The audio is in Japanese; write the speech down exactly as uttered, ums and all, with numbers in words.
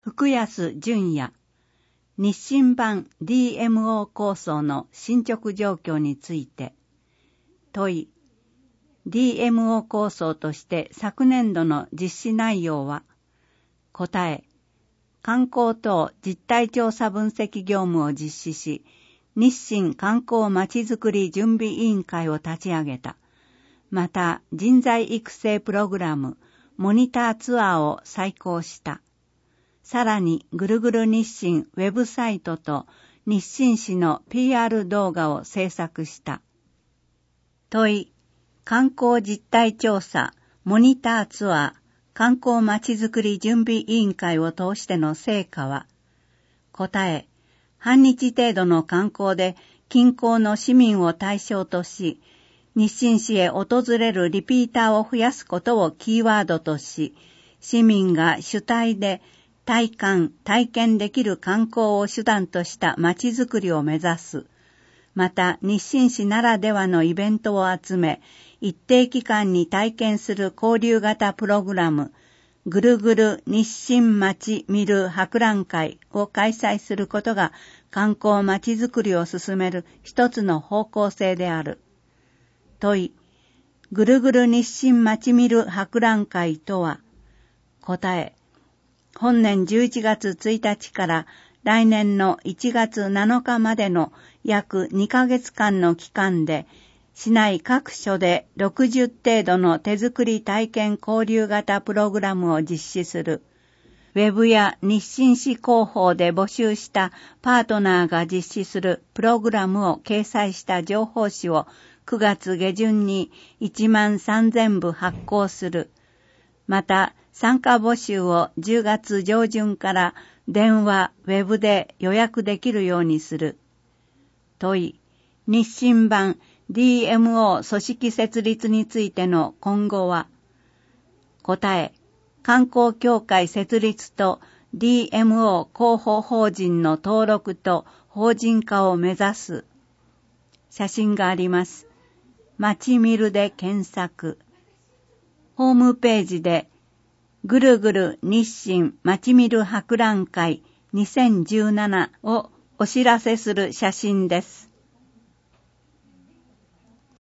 福安純也、日清版 ディーエムオー 構想の進捗状況について、問い、ディーエムオー 構想として昨年度の実施内容は、答え、観光等実態調査分析業務を実施し、日清観光まちづくり準備委員会を立ち上げた。また、人材育成プログラム、モニターツアーを再考した。さらに、ぐるぐる日清ウェブサイトと日清市の ピーアール 動画を制作した。問い、観光実態調査、モニターツアー、観光まちづくり準備委員会を通しての成果は、答え、半日程度の観光で近郊の市民を対象とし、日清市へ訪れるリピーターを増やすことをキーワードとし、市民が主体で体感・体験できる観光を手段としたまちづくりを目指す。また、日清市ならではのイベントを集め、一定期間に体験する交流型プログラム、ぐるぐる日清街見る博覧会を開催することが観光まちづくりを進める一つの方向性である。問い、ぐるぐる日清街見る博覧会とは、答え、本年じゅういちがつついたちから来年のいちがつなのかまでの約にかげつかんの期間で、市内各所でろくじゅう程度の手作り体験交流型プログラムを実施する。ウェブや日清市広報で募集したパートナーが実施するプログラムを掲載した情報誌をくがつげじゅんにいちまんさんぜんぶ発行する。また、参加募集をじゅうがつじょうじゅんから電話、ウェブで予約できるようにする。問い、日清版ディーエムオー 組織設立についての今後は、答え、観光協会設立と ディーエムオー 広報法人の登録と法人化を目指す。写真があります。まちみるで検索。ホームページで、ぐるぐる日清まちみる博覧会にせんじゅうななをお知らせする写真です。